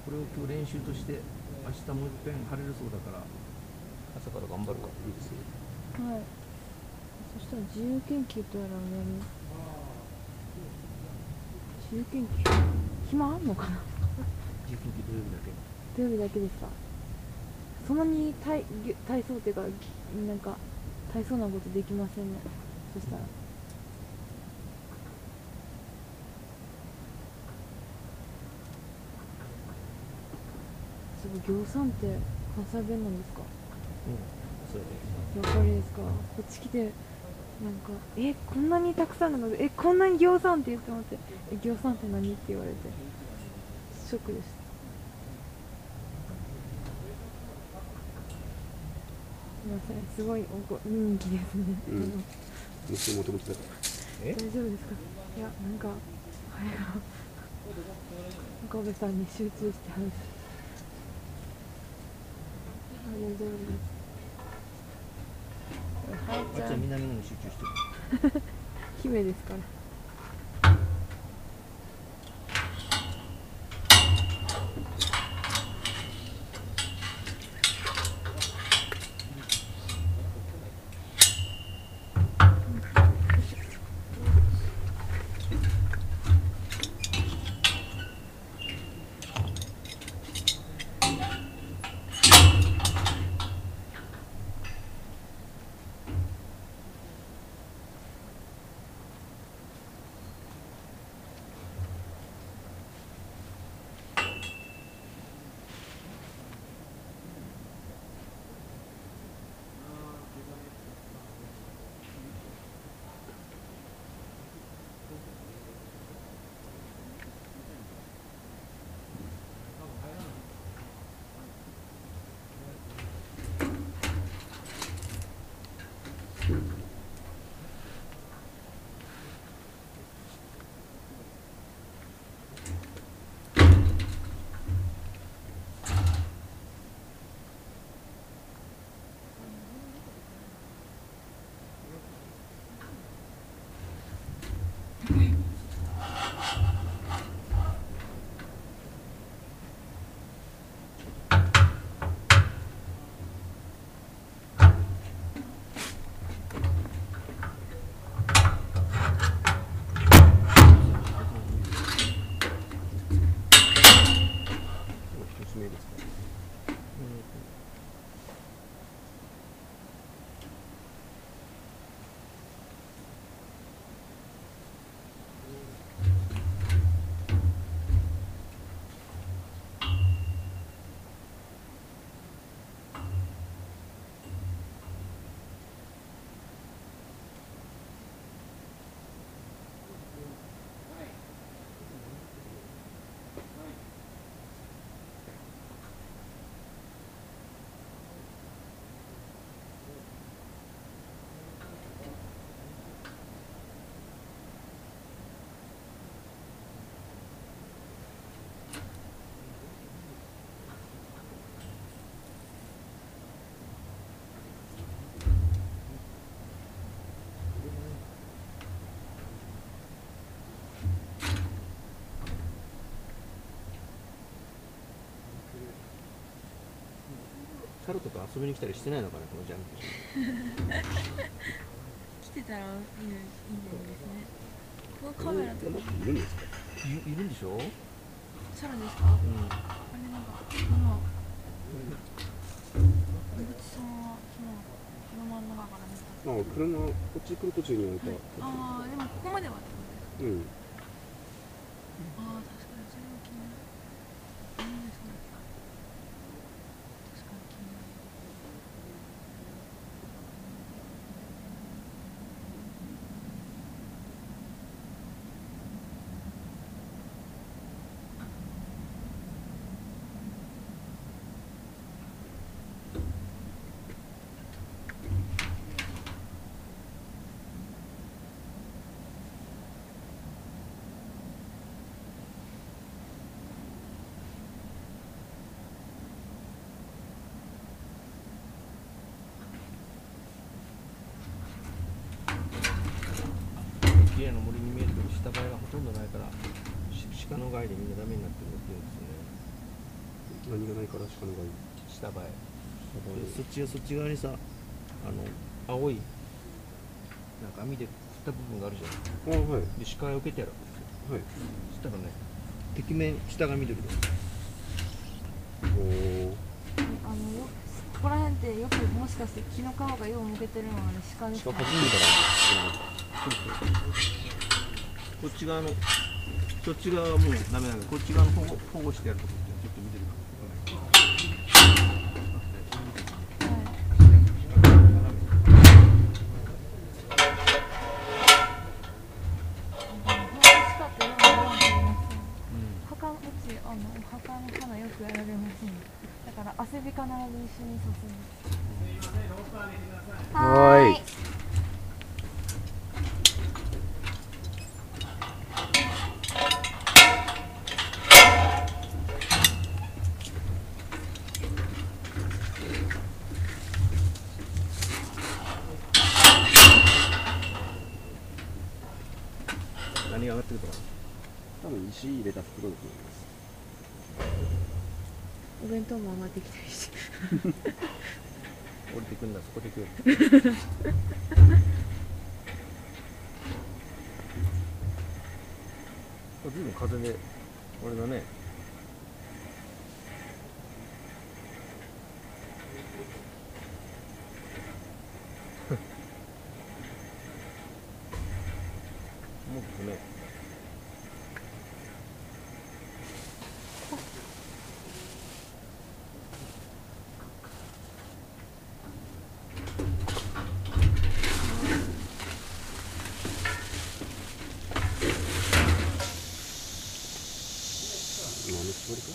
これを今日練習として明日もう一遍晴れるそうだから朝から頑張るわ。いいですね。 はい。そしたら自由研究とやらをやる。自由研究暇あんのかな。 自由研究土曜日だけ。 土曜日だけですか。そんなに体操っていうかなんか体操なことできませんね。そしたら。すごい、行さんって関西弁なんですか。 それで。 やっぱりですか。こっち来てなんかこんなにたくさんのことこんなに行さんって言ってもって行さんって何って言われてショックでした。すみません、すごい人気ですね。 もともとだから。 大丈夫ですか。いや、なんか岡部さんに集中して話す。大丈夫です。 あっちは南野に集中してる。 姫ですから。 シャロとか遊びに来たりしてないのかな、このジャンプ。 来てたらいいんですね。このカメラとかいるんですか。 いるんでしょ。 シャラですか。あれなんか今小渕さんは車の中から見た。 車こっち来る途中に置いた。 でもここまではってことですか。確かにそれは気になる。いいですね。確かに気になる。 綺麗な森に見えるけど下映えがほとんどないから鹿の害でみんなダメになってるって言うんですよね。 何がないから鹿のがいい。 下映え。そっち側にさ、青いなんか網で振った部分があるじゃん。 あ、はい。 で鹿を避けてやる。 はい。 そしたらね、敵面下が緑だよ。 おお。 ここら辺ってよくもしかして木の皮がようむけてるのは鹿ですか？ 鹿初めてだこっち側の、そっち側はもうダメなんだけど、こっち側の保護してやるとこってちょっと見てるか。 お墓の花よくやられますね。だから汗び必ず一緒にさすんです。 はーい。 何が上がってるかな。 多分石入れた袋だと思います。 お弁当も上がってきたりして。 降りてくんだ、そこで食え。ずいぶん風で、あれだね。もっとね。 何のつもりか。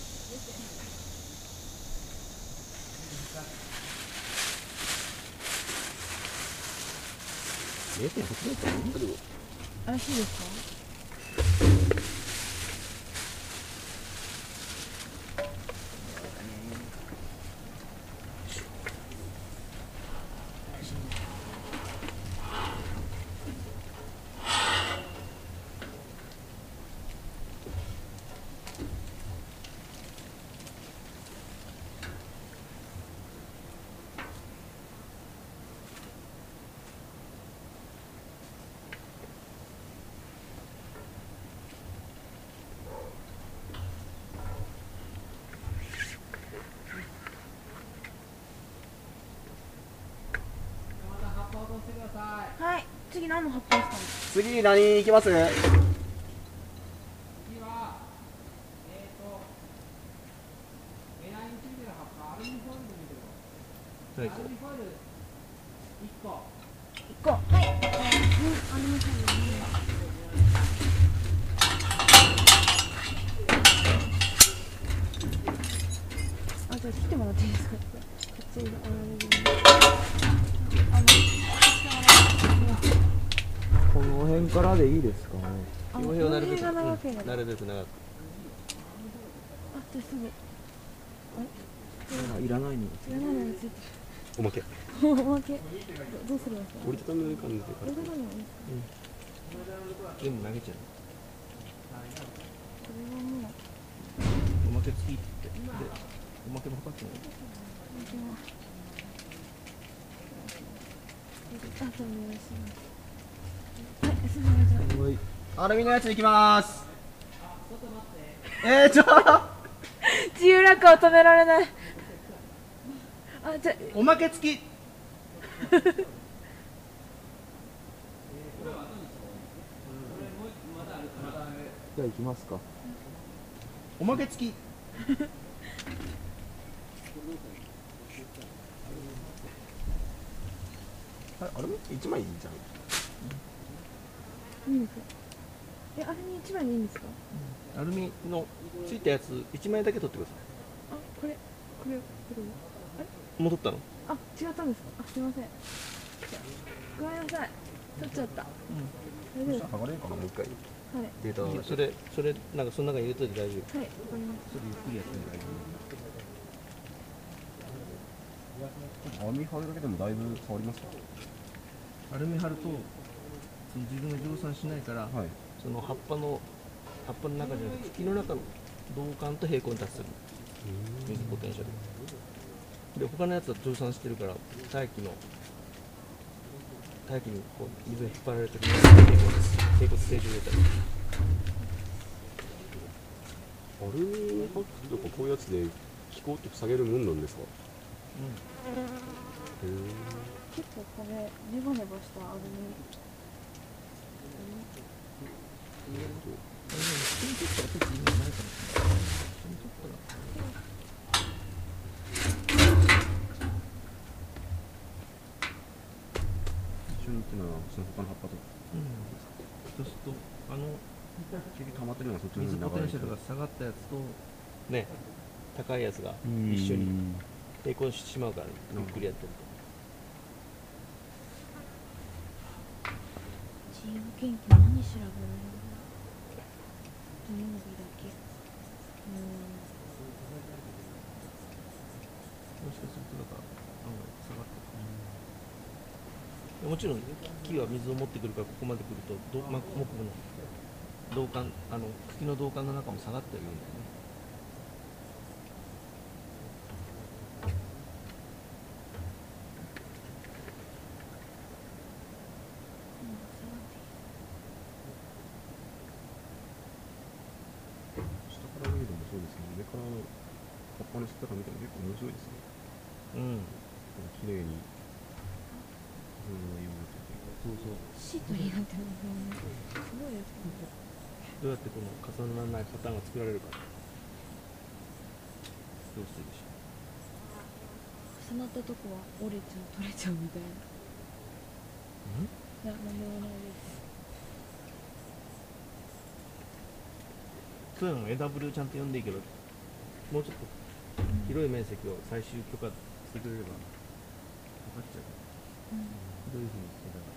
0.8メートルいいんだけど。 怪しいですか？はい、次何の発表したの？ 次何行きます？ はい。 1個。はい。ありませんね。あ、じゃあ切ってもらっていいですか？こっちにあられるんで。 この辺からでいいですかね。 この表をなるべく、 辺が長ければなるべく長く。 あ、じゃあすぐ。 いらないの。 いらないのについておまけ。 おまけ。どうするんですか？ 折りたたむ感じでから。 折りたたむの？ 全部投げちゃう。 これはもう。 おまけつきって。で、おまけも測ってない。 あ、そうお願いします。はい、すみません。 はい。 アルミのやついきます。 自由落下を止められない。あ、じゃあ、 おまけ付き。じゃあ行きますか。おまけ付き。 あれも一枚いいじゃん。 いいんですか？あれに一枚でいいんですか？ アルミのついたやつ1枚だけ取ってくださあ、これあれい。もう取ったの？ あ、違ったんですか？あ、すみません。ごめんなさい。取っちゃった。大丈夫です。 剥がれるかな、もう一回。 はい。 データはそれなんかその中に入れといて大丈夫。 はい、わかりまそれゆっくりやってみて大丈アルミ貼るだけでもだいぶ変わりますか。 夫。アルミ貼るとその自分が蒸散しないから、 はい。 その葉っぱの中じゃなくて茎の中の銅管と平行に達する。 水ポテンシャルで、他のやつは蒸散してるから大気にこう水が引っ張られてる低骨正常状態。 アルミ箔とかこういうやつで気候って下げるもんなんですか？ 結構これネバネバしたアルミ。 人にとっては特に意味ないかもしれない。人にとったら一緒にっていうのはその他の葉っぱとそうすると結局溜まってるのがそっちの方水に流れてポテンシャルが下がったやつとね、高いやつが一緒に並行してしまうから、ゆっくりやってると。 チーム研究何調べるの？金曜日だけ。 もしかするとだから案外下がってる。もちろん木は水を持ってくるから、ここまで来ると木の銅管、茎の銅管の中も下がってはいるんだよね。 下から見るのもそうですけど、上から葉っぱの下から見ても結構面白いですね。綺麗に色がなってて、 そうそう。 シートになってますよね。すごいですね。 どうやってこの重ならないパターンが作られるか。どうしてでしょ重なったとこは折れちゃう、取れちゃうみたいな。いや、なんでもないです。 そういうのも AW ちゃんと読んでいいけど、もうちょっと広い面積を最終許可してくれれば分かっちゃう。どういうふうにしてたか。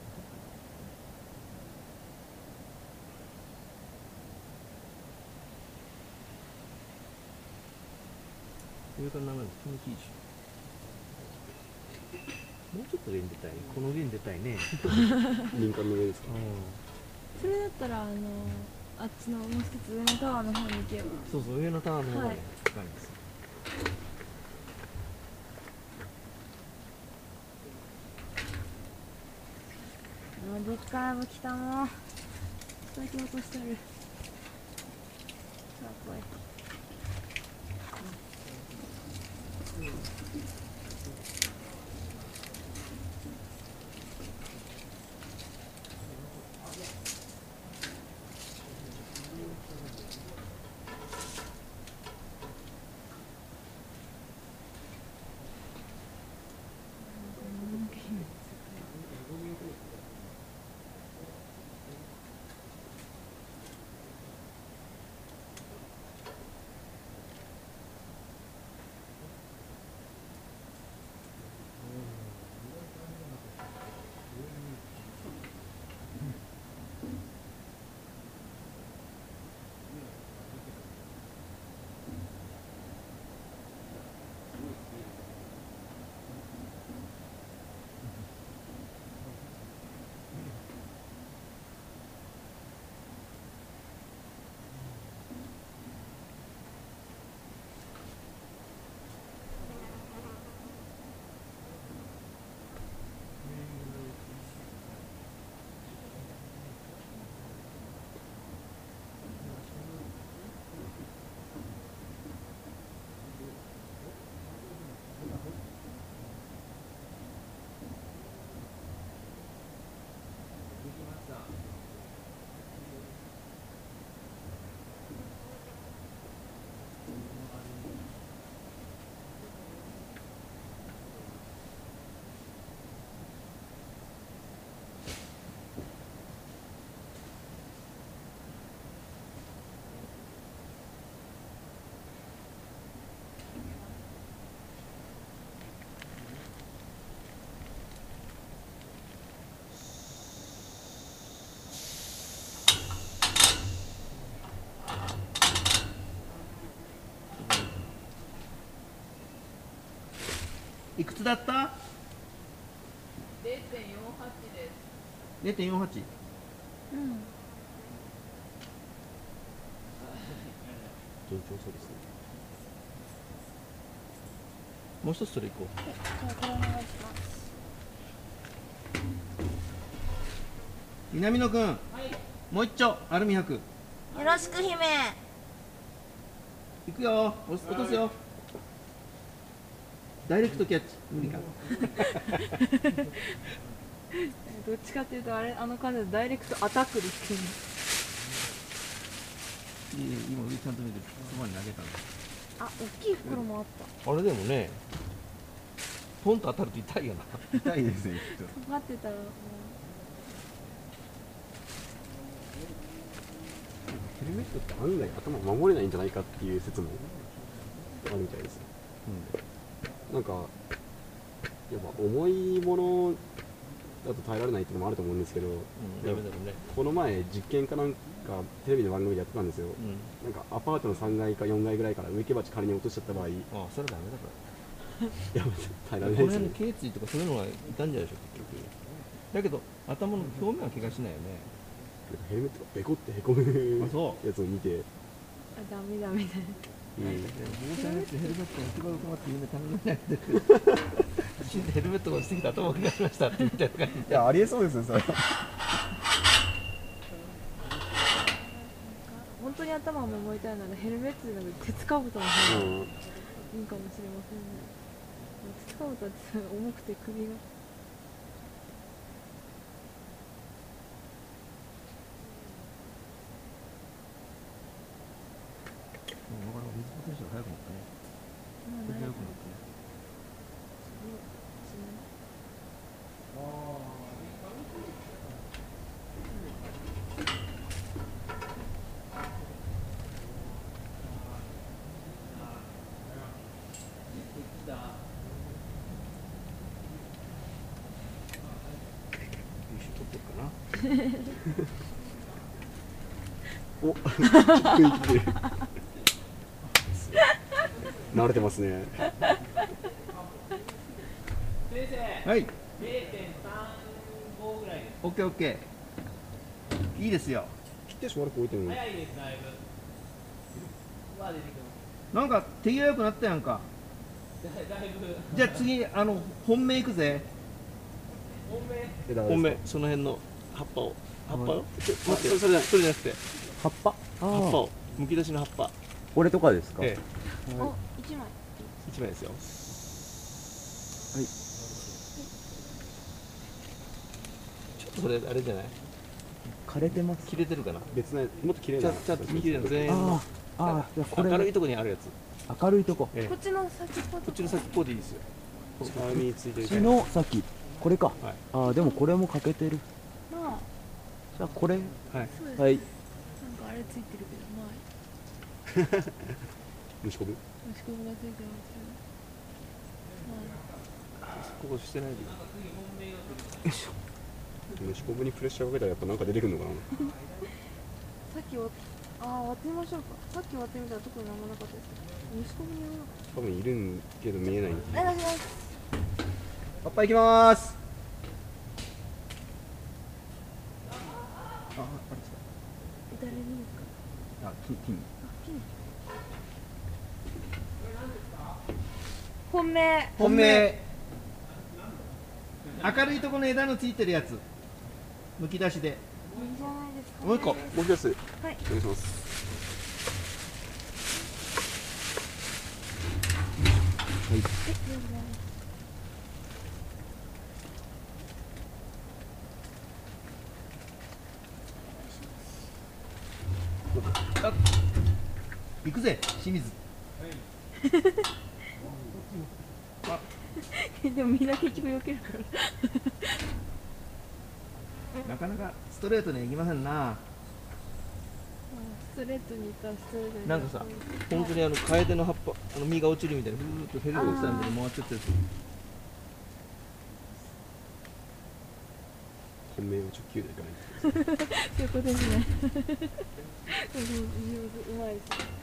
上から眺めると気持ちいいでしょ。もうちょっと上に出たい。この上に出たいね。 林間の上ですか？ それだったらあっちのもう一つ上のタワーの方に行けば。 そうそう、上のタワーの方がね、 はい高いんですよ。 でっかいの来たもん。最近落としてる。さあ来い。 いくつだった？ 0.48 です。 0.48。 うん。 順調そうですね。 もう一つそれ行こじゃあこれお願いします南野くん、もう一丁アルミ箔よろしく姫いくよ、落とすよ。ダイレクトキャッチ無理か。 どっちかっていうとあの感じでダイレクトアタックですけどね。 今上ちゃんと見てそばに投げたの。 あ、大きい袋もあった。 あれでもね、ポンと当たると痛いよな。 痛いですね、きっと。 尖ってたらもうヘルメットって案外頭守れないんじゃないかっていう説もあるみたいです。なんかやっぱ重いものだと耐えられないっていうのもあると思うんですけど、 ダメだろうね。 この前実験かなんかテレビの番組でやってたんですよ。 うん。 なんかアパートの3階か4階ぐらいから植木鉢仮に落としちゃった場合、いああ、それはダメだから。 や耐えられこのないですよね。 辺の頸椎とかそういうのが痛んじゃうでしょ結局。だけど頭の表面は怪我しないよね。 ヘルメットがベコってへこむあ、そやつを見て、 あ、ダメダメだ。 防災のやつヘルメットが一番困ってみんな頼めないで死んでヘルメットが落ちてきて頭を怪我しましたって言った感じいや、ありえそうですよ、それ。 本当に頭を守りたいならヘルメットじゃなくて鉄かぶとの方がいいうん、 かもしれませんね。鉄かぶとは重くて首が。 なかなか水ポテンシャル速くなったね。 まあこれで良くなっ慣れてるたね。優秀取ってるかな。 お食い切ってる慣れてますね。 はい。オッケーオッケー。いいですよ。 切ってしばらく置いてるのになんか手際良くなったやんか。じゃあ次本命いくぜ。本命その辺の葉っぱを待ってそれじゃなくて葉っぱ葉っぱをむき出しの葉っぱ。 これとかですか？ えお、一枚。 え、1枚ですよ。 はい。 ちょっとそれあれじゃない？ 枯れてます。 切れてるかな。 別なもっと綺麗なちゃんと見切れる全員のじゃあこれ明るいところにあるやつ。 明るいとこ。 ええこっちの先っぽこっちの先っぽでいいですよ。 皮についてるこっちの先。これか。 はい。 でもこれも欠けてる。 まあ、 じゃあこれ。 はい。 そうです。 はい。 なんかあれついてるけど、まあ、 虫こぶ虫こぶがついてますけど。まここしてないで。 虫こぶにプレッシャーかけたらやっぱなんか出てくるのかな。 あ、さっき割ってみましょうか。さっき割ってみたら特になんもなかったですけど。虫こぶにやらなかっ多分いるんけど見えないんで。 た。お願いします。 葉っぱいきまーす。 あれ誰にですか？ あ、金。 本命。 本命。明るいところの枝のついてるやつ。むき出しで。 いいじゃないですか、ね。 もう一個。 もう一つはい。 お願いします。 え、いいじゃないあ、行くぜ、清水。 でもみんな結局避けるから。 なかなかストレートにはいきませんな。 ストレートにいったらストレートに。 なんかさ、本当にカエデの葉っぱ、実が落ちるみたいに、ふーっとフェルトしたんで回っちゃってる。 本命は直球でいかない。 そういうことですね。うまいですね。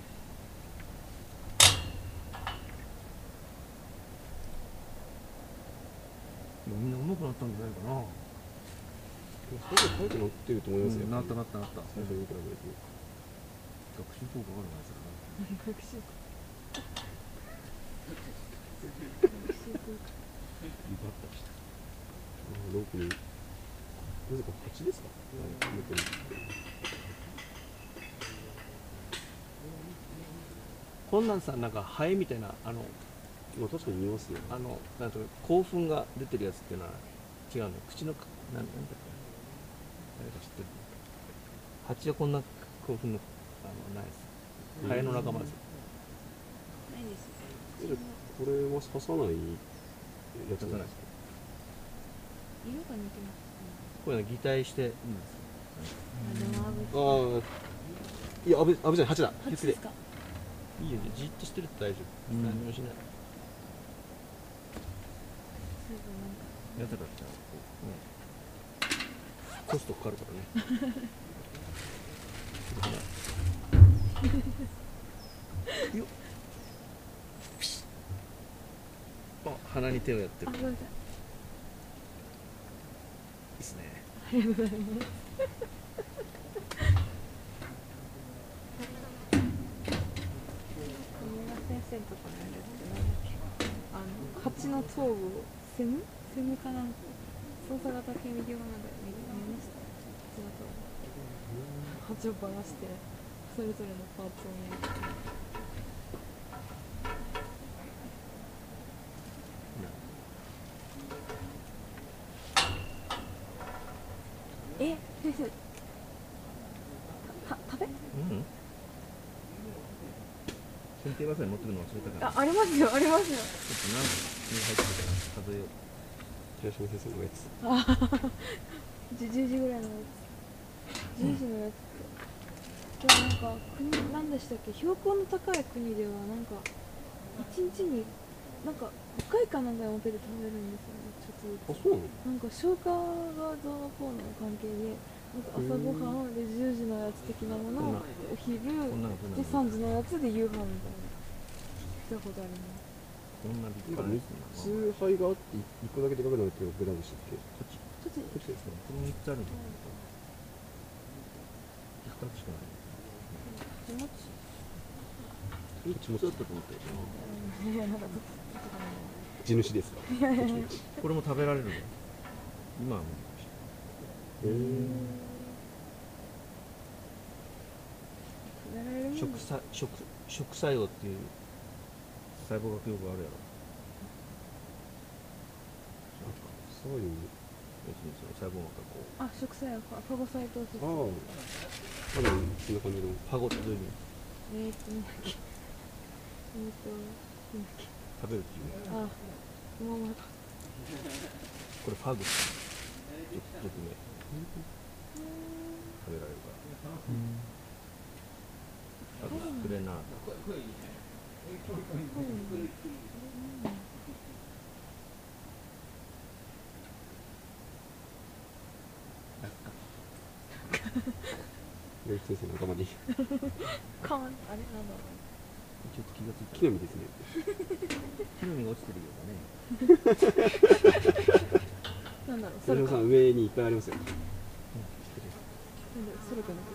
みんな上手くなったんじゃないかな。 最初書いて乗ってると思いますよ。 なったなったなった。 最初に比べる学習効果があるな、それな。 学習。 ロープになぜか8ですか？ こんなんさ、なんかハエみたいなまあ確かに見ますね。 なんとか興奮が出てるやつっていうのは違うの。口のなんだっけ、誰か知ってる？蜂はこんな興奮のないです。ハエの仲間です。 ないです。 これは刺さないやつ刺さないです。 色が似てますこういうの擬態していいんです。 ね。でもああ、いや、危ない、8だ。 初ですか？ いいよ、じっとしてると大丈夫。何もしない。やつらっちゃう。コストかかるからね。よっ。あ、鼻に手をやってる。 あ、ごめんなさい。 いいですね。 ありがとうございます。先生とかのやるってなんだっけ、蜂の頭部をセムかなんか操作型顕微鏡なんか見ました。蜂をばらしてそれぞれのパーツを見る。先生食べ？ うん。剪定バサミ持ってくるの忘れたから。 ありますよ、ありますよ。 ちょっと何に入ってるか数えよう。 東野先生のやつ。 10時ぐらいのやつ。10時のやつって。でもなんか何でしたっけ、標高の高い国ではなんか1日になんか5回かなんかのペで食べるんですよね、ちょっとずつ。 あ、そうなの？ なんか消化がどうのこうの関係で、なんか朝ごはんで10時のやつ的なものをお昼で3時のやつで夕飯みたいな。聞いたことあります。 こんな立なんか派なやつ 3つ肺があって1個だけでかくなるっていうのがベラでしたっけ？ こっち栃木こっちですね。 この3つあるんだけど、2つしかない。 こっちもちょっとと思って。 いや、なんか地主ですか？ これも食べられるの？今はもう食作用っていう細胞学用語あるやろ。 そういう。 別にその細胞学がこう。 あ、食作用か、ファゴサイトーシス。 ああ、まだそんな感じの。 ファゴってどういう意味？ なんだっけ。なんだっけ。 食べるっていう。 あ、もうまた。 これファグって俗名。食べられるから。あとスクレナータ。 洋一先生の仲間に。 かわん、あれなんだろちょっと気がついた。 木の実ですね。 木の実が落ちてるようだね。 う。なんだろう、 東野さん上にいっぱいありますよ。 なんだろう、それかな。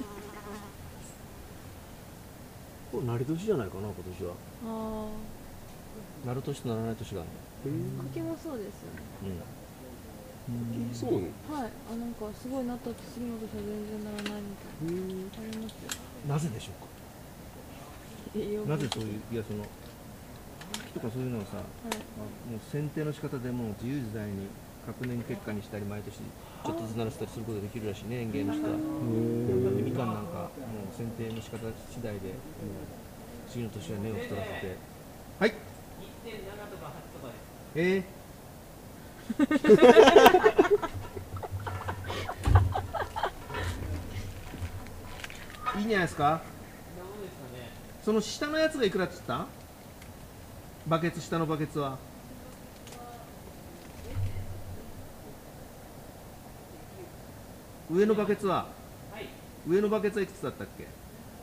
これ、なり年じゃないかな、今年は。 あなる年とならない年があるあ、柿もそうですよね。 の。 そうなの？ はい、なんかすごいなったって次の年は全然ならないみたいな。ありますよ。 なぜでしょうか。なぜそういう、いや、その木とかそういうのはさ、もう剪定の仕方でもう自由自在に隔年結果にしたり、毎年ちょっとずつ鳴らしたりすることができるらしいね、園芸の人は。だってみかんなんか、もう剪定の仕方次第で、もう次の年は根を太らせて。はい。いいんじゃないですか。その下のやつがいくらって言った？バケツ、下のバケツは。上のバケツは、上のバケツはいくつだったっけ？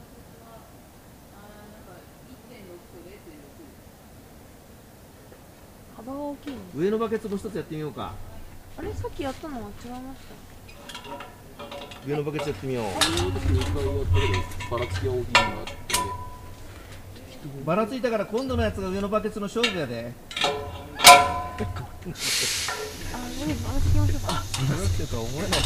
幅が大きいの。 上のバケツも一つやってみようか。 あれ、さっきやったのは違いました。 上のバケツやってみよう。 あの時2回やったけど、ばらつきが大きいなってね。 ばらついたから今度のやつが上のバケツの勝負やで。 あ、無理、私行きましょうか。 それってとは思えない。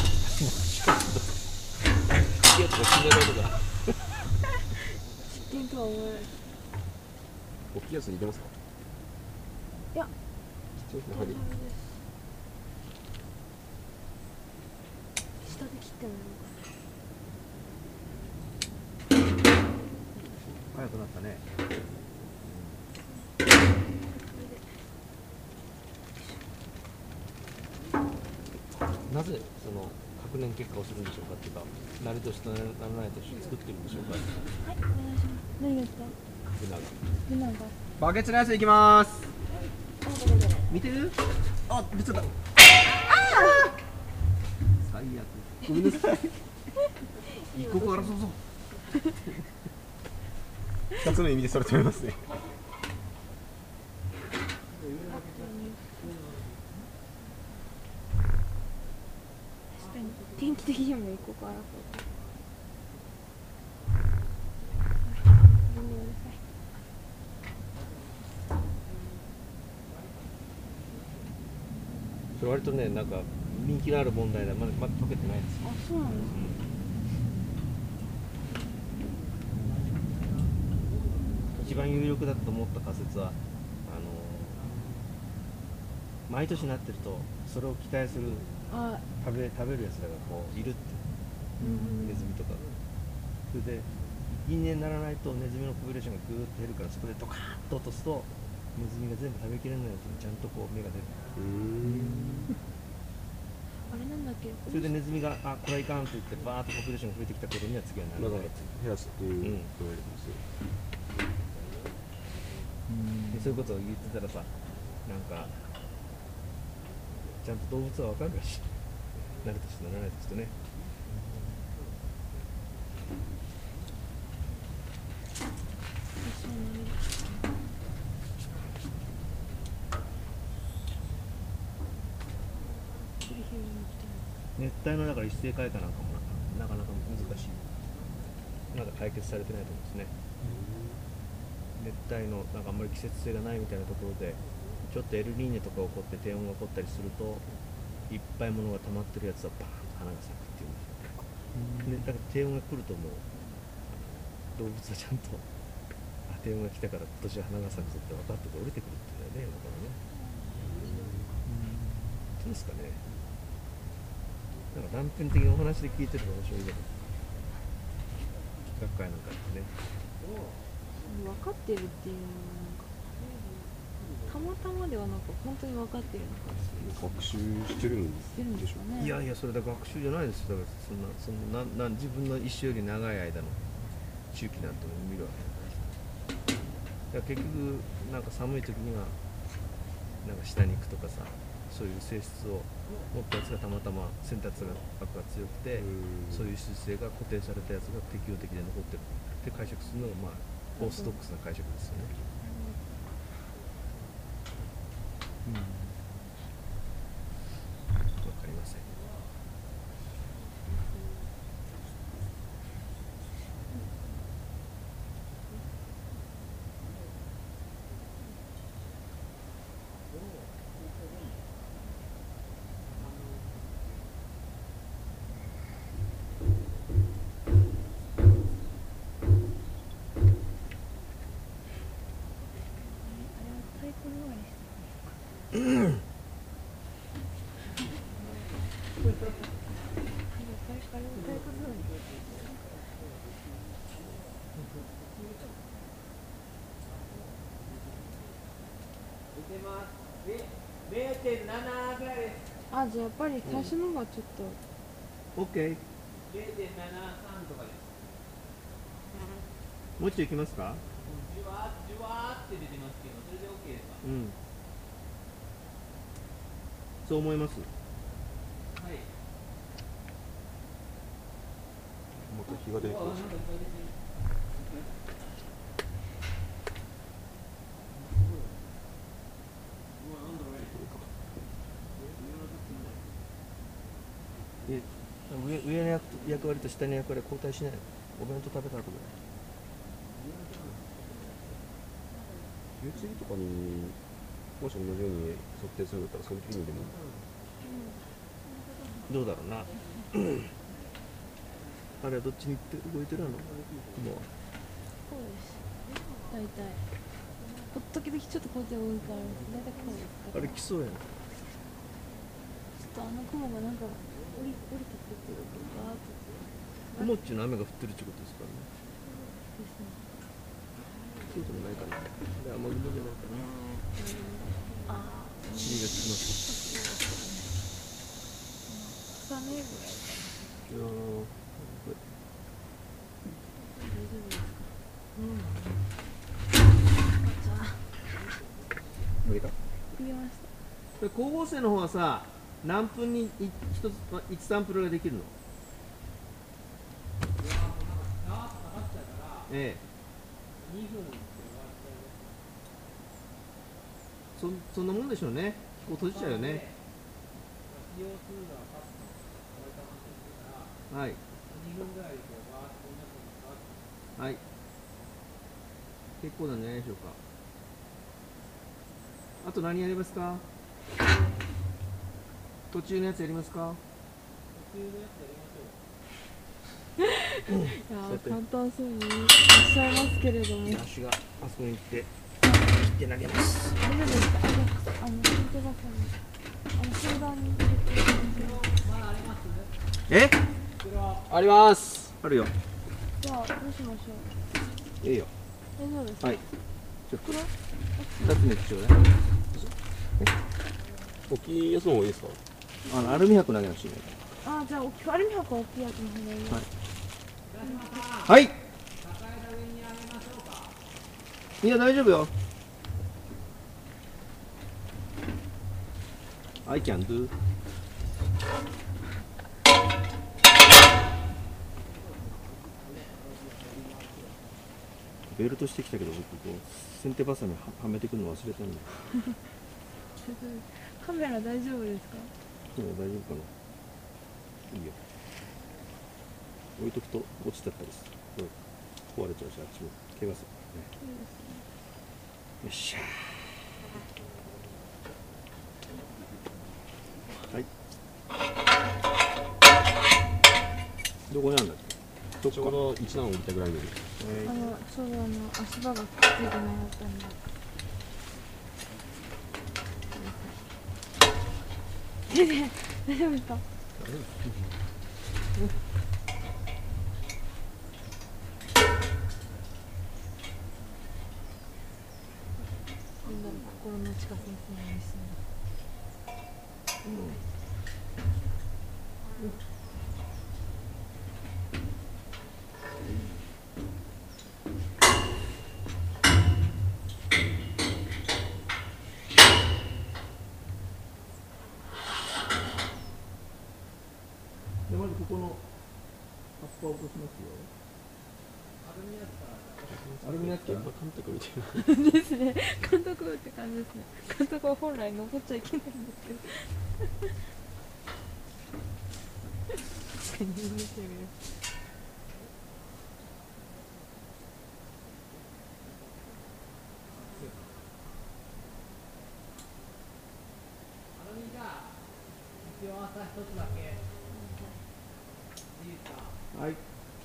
いやとか決められるから失点とは思えない。 大きいやつにいけますか？ いや、 ちっちゃいやはり下で切っても早くなったね。なぜその確認結果をするんでしょうかっていうか、なり年とならない年を作ってるんでしょうか。 はい、お願いします。何がですか？ルナが。 バケツのやついきます。 あ、どれどれ。 見てる？あ、出ちゃった。最悪。ごめんなさい。一刻を争うぞ。 2つの意味でそれと思いますね。 確かに天気的にも一個からごめんなさい。 それ割とね、なんか人気のある問題でまだ解けてないです。 あ、そうなんですか。 一番有力だと思った仮説は、毎年なってるとそれを期待するあ、 食べるやつらがこういるって、ネズミとか。それで因縁にならないとネズミのポピュレーションがぐーっと減るから、そこでドカーッと落とすとネズミが全部食べきれないやつにちゃんとこう芽が出る。 あれなんだっけ。 それでネズミがあこれはいかんと言ってバーッとポピュレーションが増えてきた頃には次はなだかららない。 減らすっていうのをやりますよ。 でそういうことを言ってたらさ、なんかちゃんと動物は分かるらしい。なる年とならない年とね。 そうなんだ。繰り広げなくても。 熱帯のだから一斉開花なんかもなかなか難しい。まだ解決されてないと思うんですね。熱帯のなんかあんまり季節性がないみたいなところで、ちょっとエルニーニョとか起こって低温が起こったりすると、いっぱい物が溜まってるやつはバーンと花が咲くっていうんですよ。でだから低温が来るともう動物はちゃんと低温が来たから今年は花が咲くぞって分かってて降りてくるっていうんだよね、だからね。どうですかね。なんか断片的なお話で聞いてるの面白いけど、学会なんかってね。 分かってるっていうのはなんかたまたまではなく本当に分かってるのか学習してるんしてるんでしょうね。 いやいや、それで学習じゃないですよ。だからそんな自分の一生より長い間の周期なんてのを見るわけだから結局なんか寒い時にはなんか下に行くとかさ、そういう性質を持ったやつがたまたま選択学が強くて、そういう習性が固定されたやつが適応的で残ってるって解釈するのがまあオーソドックスな解釈ですよね。わかりません。 太鼓の終わりして 0.7ぐらいです。 あ、じゃあやっぱり最初の方がちょっと、 OK。 0.73とかです。 もう一度いきますか。 じゅわーって出てますけど、それで OK ですか？ うん。そう思います。 はい。 また日が出てきました。 上の役割と下の役割は交代しない。お弁当食べた後ぐらい。 次とかにもし同じように測定するんだったらその時にでもどうだろうなあれはどっちに行って動いてるのもこうです。大体。時々ちょっとこっちが多いから、大体こうです。 あれ来そうやんちょっと雲がなんか降りてくるっていうか、バーッと雲っちゅうの雨が降ってるってことですからねですね。 そうでもないかなで雨雲じゃないかなああ、 霧が来ます草ねぐらいかいやー大丈夫ですか。じゃあ、 無理か入れました。 で光合成の方はさ何分に1サンプルができるのええそんなもんでしょうね気候閉じちゃうよねはいはい結構なんじゃないでしょうかあと何やりますか途中のやつやりますかいやー、簡単そうにおっしゃいますけれども。 足があそこに行って切って投げます大丈夫ですか。本当だ相談に入れてください。 えありますあるよじゃあ、どうしましょう。 いいよ大丈夫ですか。 はいちょっと2つ目ちょうだい大きいやつの方がいいですか？ アルミ箔投げなしねあ、じゃあ、アルミ箔は大きいやつの方がいい。 はいいや大丈夫よ I can do ベルトしてきたけど僕こう先手バサミはめてくるの忘れたんだカメラ大丈夫ですか。 大丈夫かないいよ置いとくと落ちちゃったりする壊れちゃうしあっちも怪我するからねよっしゃーはいどこにあるんだっけちょうど1段降りたぐらいにちょうど足場がくっついてなかったんで。大丈夫ですか。みんなの心の近先生のミスでまずここの葉っぱを落としますよアルミナッ現場監督みたいなですね。監督って感じですね。監督は本来残っちゃいけないんですけど。確かに見てみる。 はい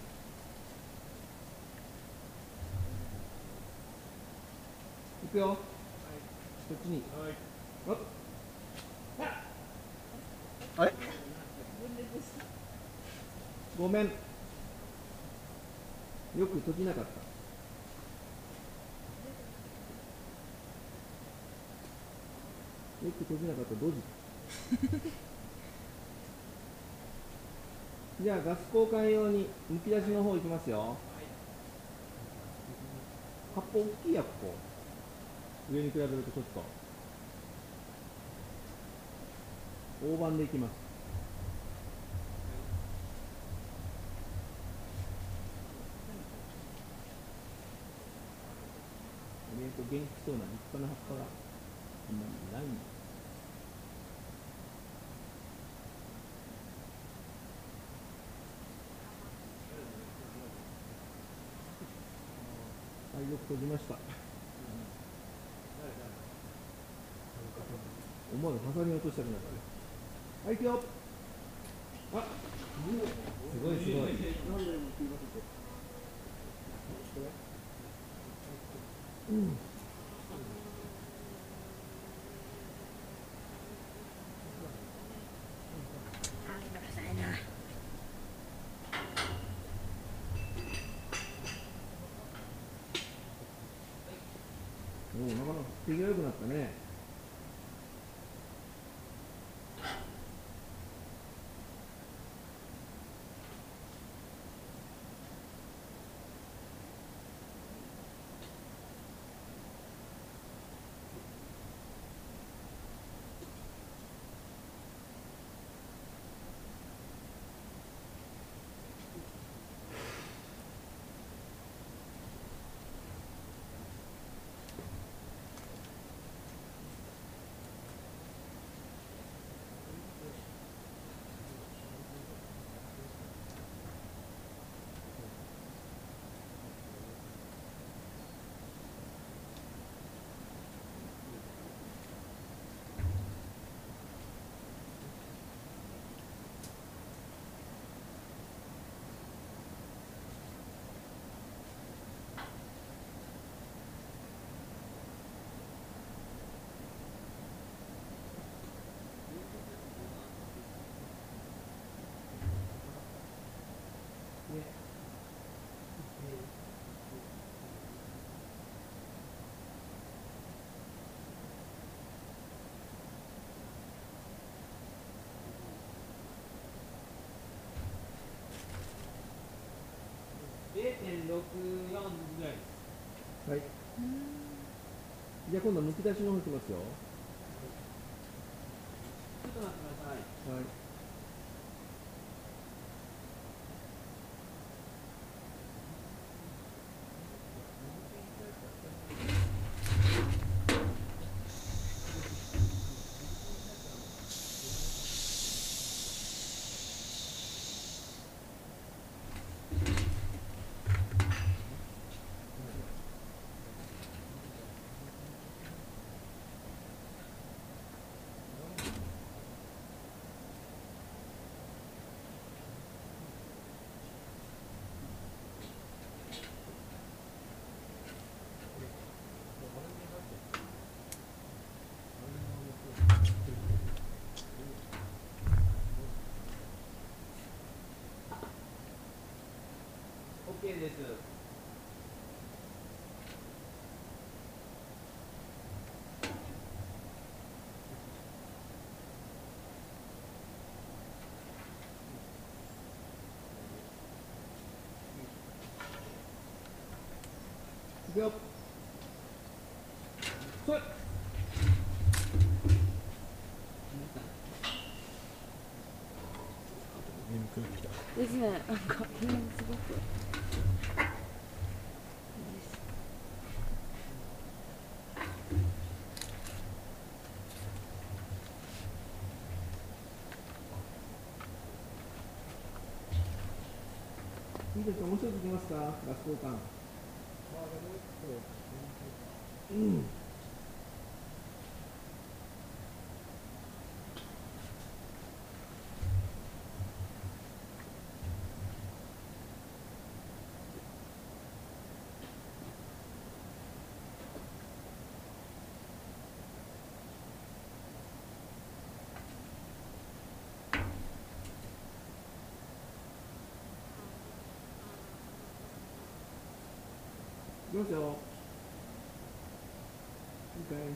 行くよ、こっちに、おっあれごめんよく閉じなかったよく閉じなかったドジじゃあガス交換用にむき出しの方行きますよ葉っぱ大きいやっぱ上に比べるとちょっと大判でいきます元気そうな立派な葉っぱがあんまりないんですはい、よく閉じました。 思わず挟み落としたくなったね。はい、行くよ。あ、すごいすごい。うん。おお、なかなか手が良くなったね。 0.64ぐらいです。 はい。じゃあ今度はむき出しの方いきますよ。 ちょっと待ってください。 はい。 OK です。 いくよ。それ。 眠くなってきた。 ですね。なんかすごく。 いいですか、もう一ついきますか、ガス交換。うん。いきますよ。OK。はい。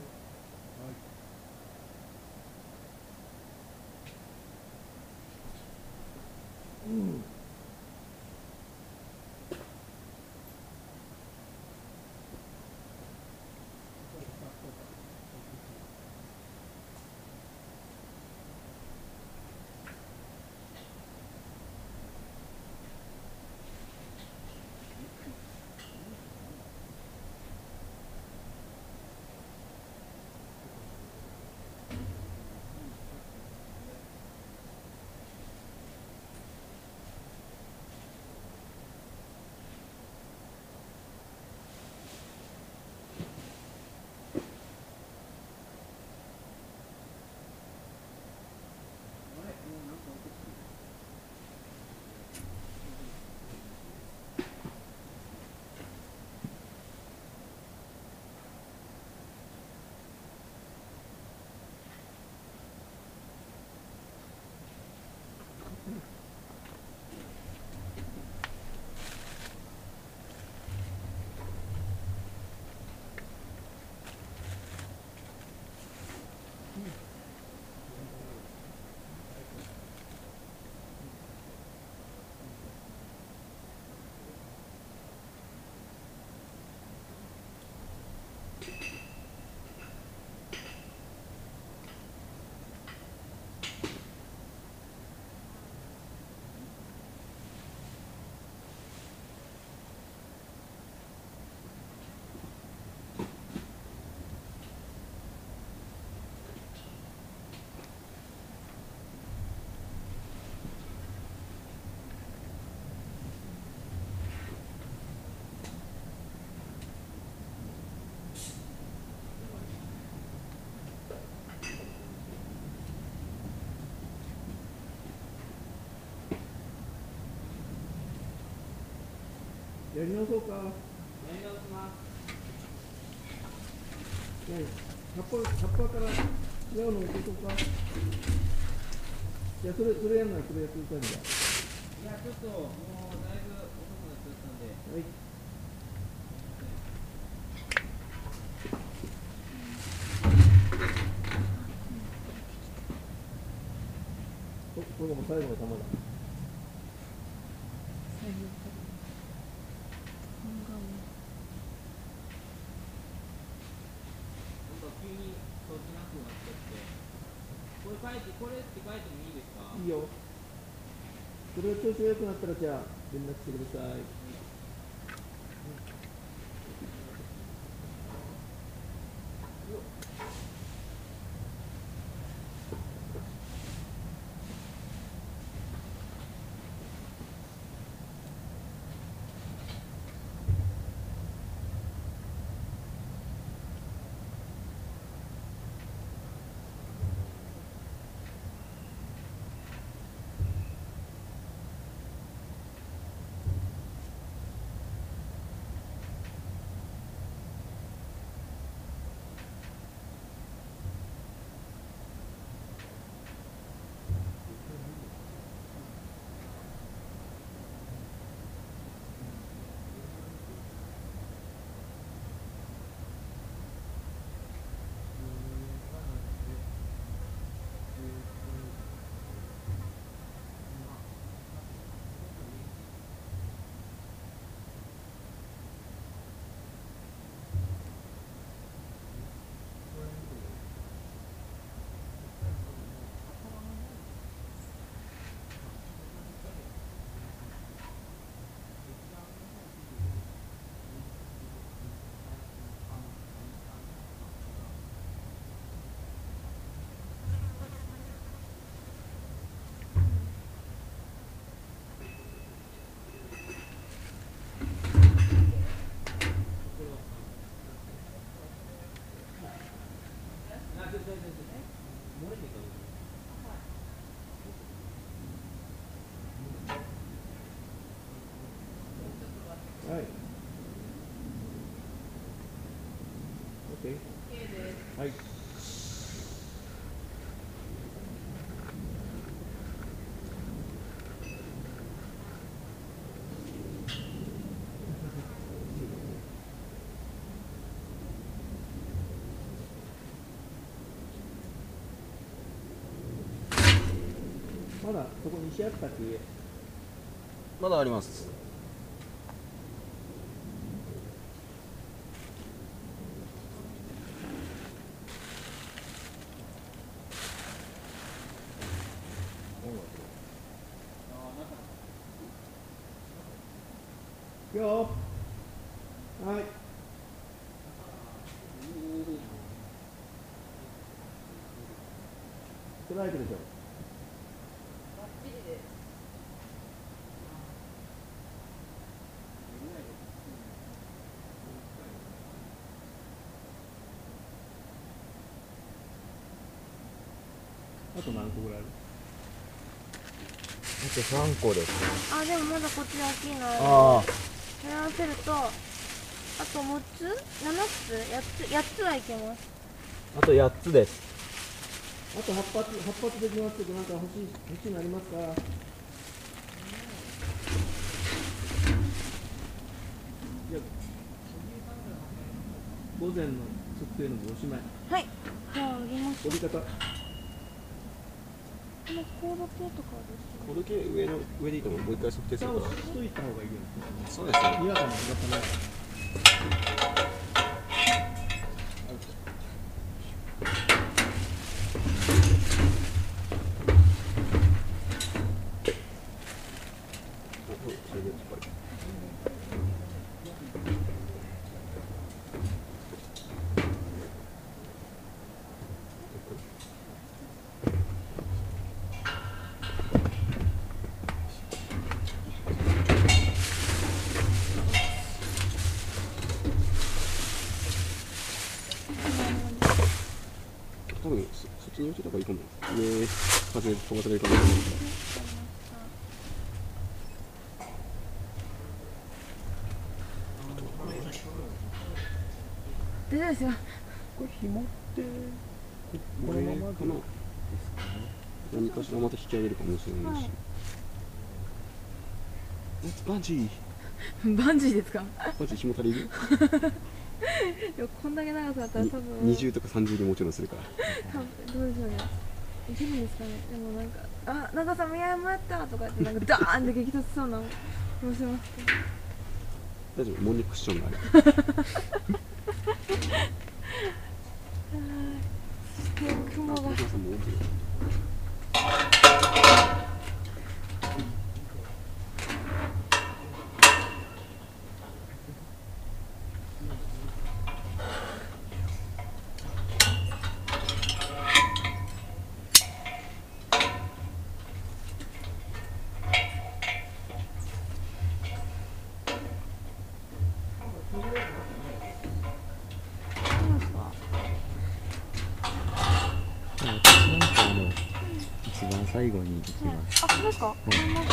うん。 やり直そうか。 やり直します。 葉っぱから違うのを落とそうか。いや、それやんない、それやってくださいんだ。 いや、ちょっともうだいぶ遅くなっちゃったんで。 はい。これがもう最後の球だ。 最後急に閉じなくなっちゃって、これって書いてもいいですか？ いいよ。それが調子が良くなったら、じゃあ連絡してください。はい。OK。はい。まだそこに石あったっけ？ まだあります。 いくよ。はい。ストライクでしょ。あと何個ぐらいある？ あと3個です。 あ、でもまだこっち大きいのある。 ああ。 それ合わせると、あと6つ ?7 つ ?8 つはいけます。 あと8つです。 あと8発できますけど、なんか欲しいのありますか？じゃあ午前の測定のおしまい。 はい。じゃあ、あげます。 折り方。 このコード系とかですね。 これだけ上でいいと思う。もう一回測定するから。 蓋をしといた方がいいよね。 そうですね。 にわかの仕方ない。 多分そっちに置いといた方がいいかも。上風飛ばされるかもしれないから。 大丈夫ですよ。 これ紐ってこのままでかな。何かしらまた引き上げるかもしれないし。バンジー。 バンジーですか？ バンジー紐足りる？ でもこんだけ長さだったら多分 20とか30でもちろんするから。 多分どうでしょうね。いけるんですかね。でもなんか長さ見誤ったとかってなんかダーンって激突しそうな気もしますけど。 大丈夫、モンにクッションがある。 そして雲が。 小島さんも大きいよ。 最後に行きます。 あ、そうですか？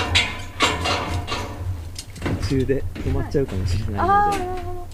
途中で止まっちゃうかもしれないので。 なるほど。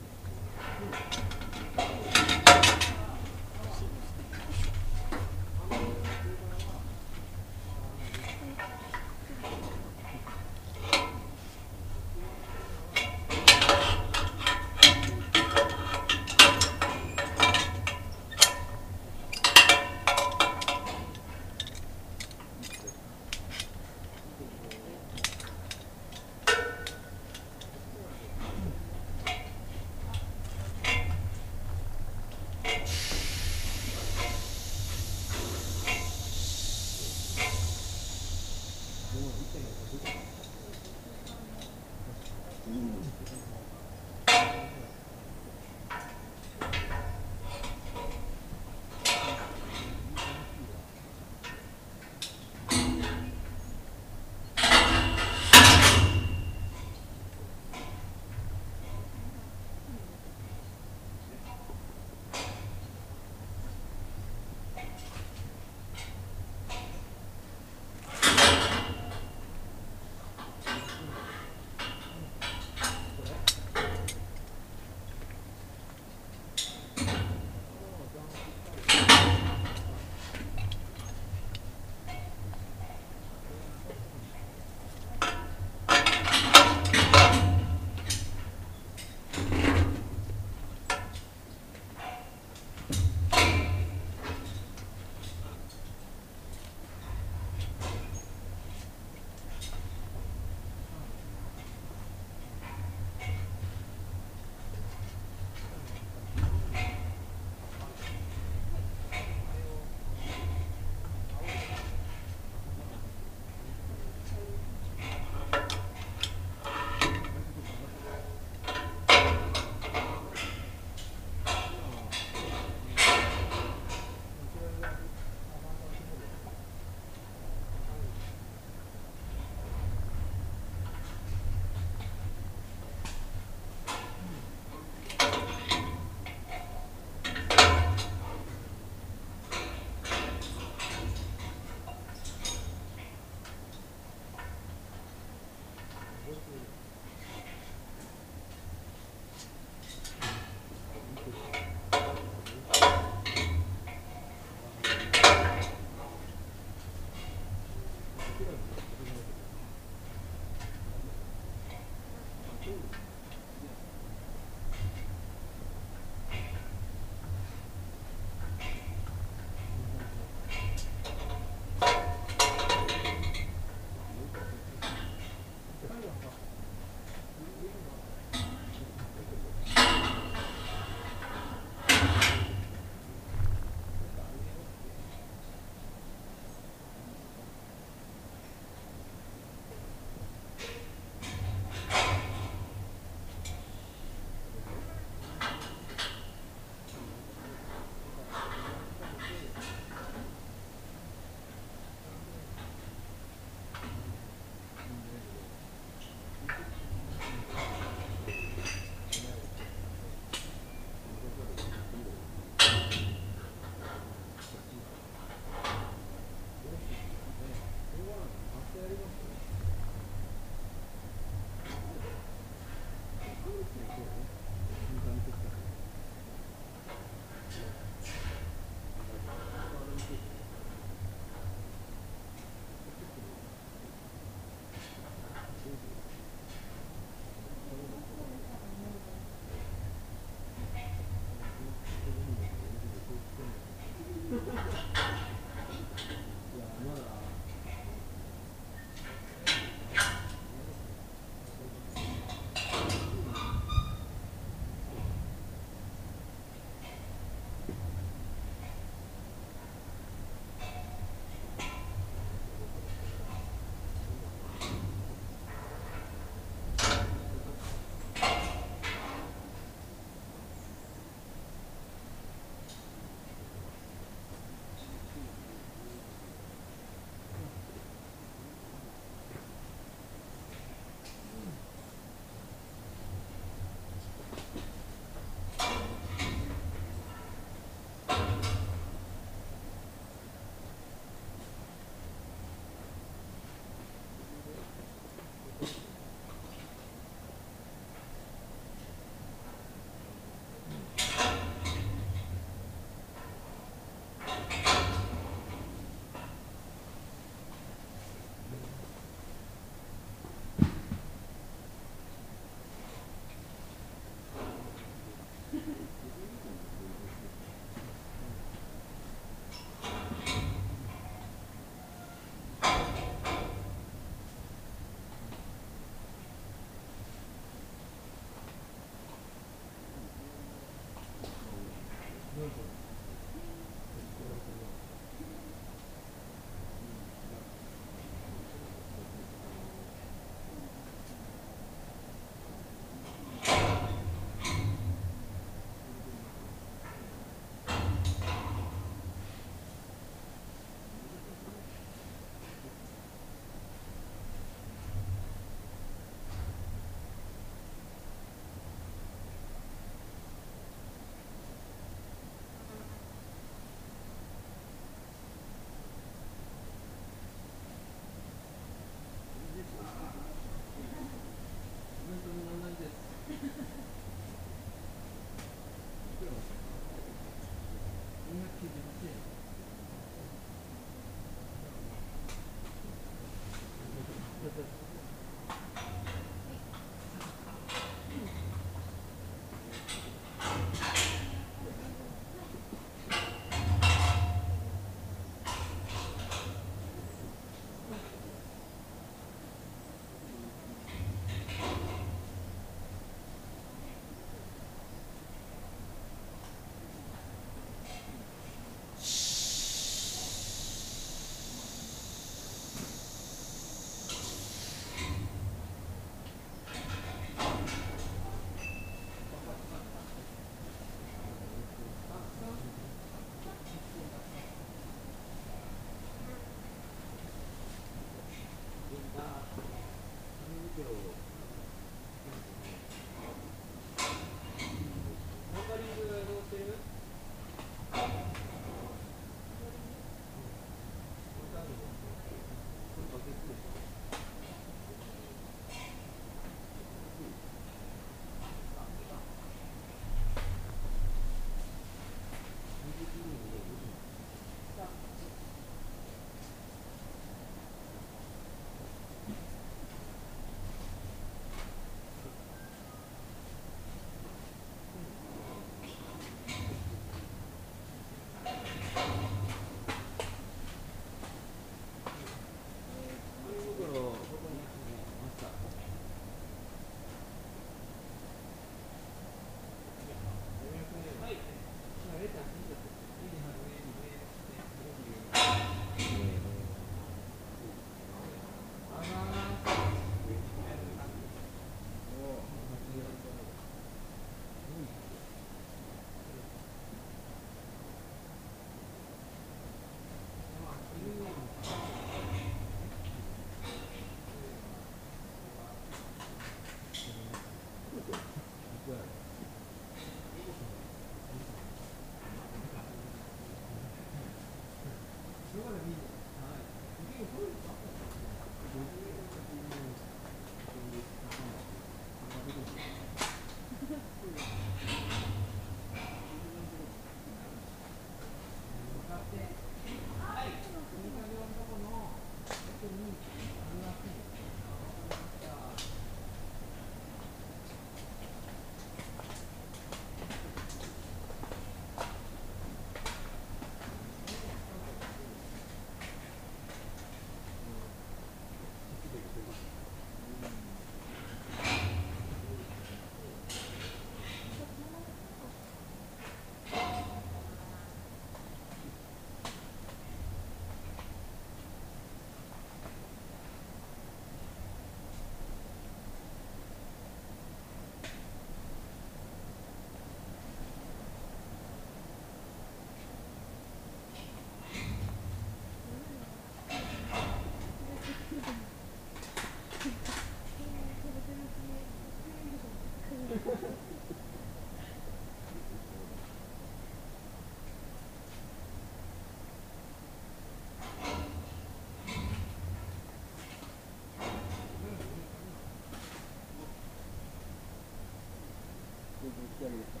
ってわけですか。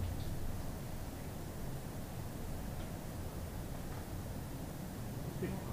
で